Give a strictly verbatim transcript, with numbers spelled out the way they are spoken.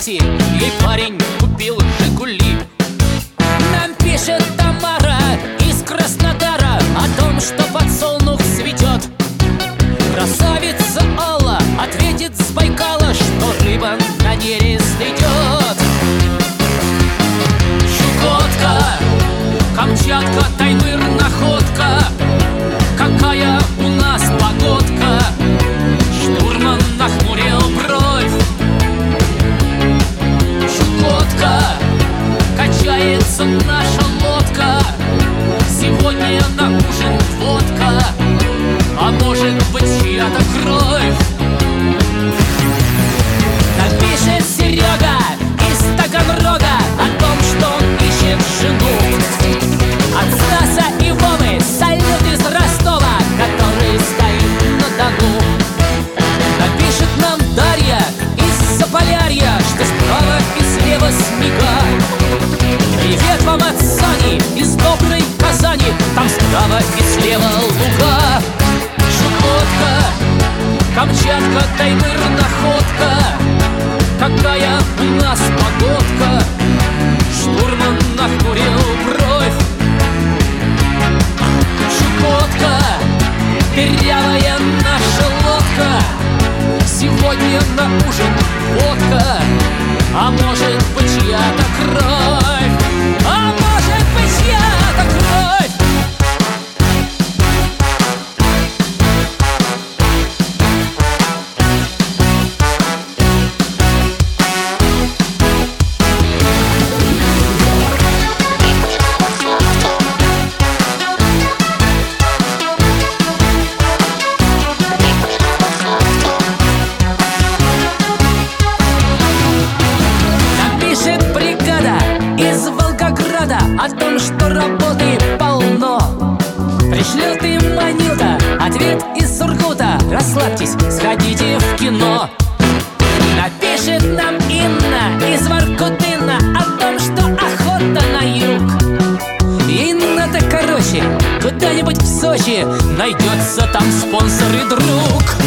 Кстати, ей парень купил «Жигули». Нам пишет Тамара из Краснодара о том, что подсолнух цветет. Красавица Алла ответит с Байкала, что рыба на нерест идет. Чукотка, Камчатка, Таймыр, находка. Какая у нас погодка! Штурман нахмурил бровь. Чукотка, качается наша лодка. Сегодня на ужин водка, а может быть чья-то кровь. Напишет Серега из Таганрога о том, что он ищет жену. От Стаса и Вовы салют из Ростова, который стоит на Дону. Напишет нам Дарья из Заполярья, что справа и слева снега. Привет вам от Сани из доброй Казани, там справа и слева луга. Чукотка, Камчатка, Таймыр, находка. Какая у нас погодка! Штурман нахмурил бровь. Чукотка, дырявая наша лодка. Сегодня на ужин водка, а может быть чья-то кровь. А может быть чья-то кровь. О том, что работы полно. Пришлет им Манюта ответ из Сургута: расслабьтесь, сходите в кино. Напишет нам Инна из Воркутына о том, что охота на юг. Инна-то короче, куда-нибудь в Сочи найдется там спонсор и друг.